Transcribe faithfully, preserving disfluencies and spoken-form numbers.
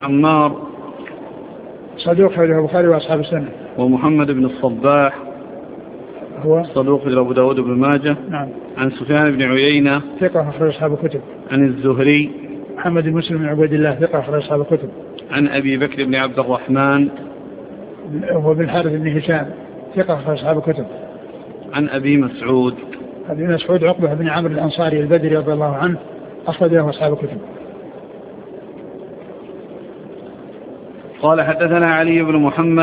عمار صدوق أخرجه البخاري وأصحاب السنة. ومحمد بن الصباح هو صدوق أبو داود بن ماجه. نعم. عن سفيان بن عيينة ثقة أخرج أصحاب الكتب. عن الزهري محمد بن مسلم بن عبيد الله ثقة أخرج أصحاب الكتب. عن أبي بكر بن عبد الرحمن هو بن الحارث بن هشام ثقة أخرج أصحاب الكتب. عن أبي مسعود أبي مسعود عقبة بن عمرو الأنصاري البدري رضي الله عنه أخرج له أصحاب الكتب. قال حدثنا علي بن محمد